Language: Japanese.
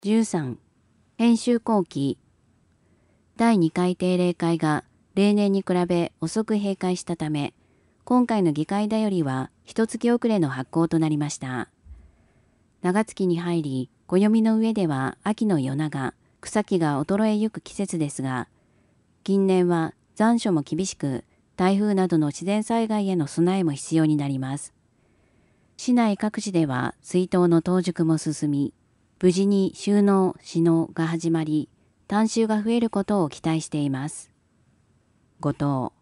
13、編集後期。第2回定例会が例年に比べ遅く閉会したため、今回の議会だよりは一月遅れの発行となりました。長月に入り、暦の上では秋の夜長、草木が衰えゆく季節ですが、近年は残暑も厳しく、台風などの自然災害への備えも必要になります。市内各地では追悼の当熟も進み、無事に収納・始納が始まり、短収が増えることを期待しています。後藤。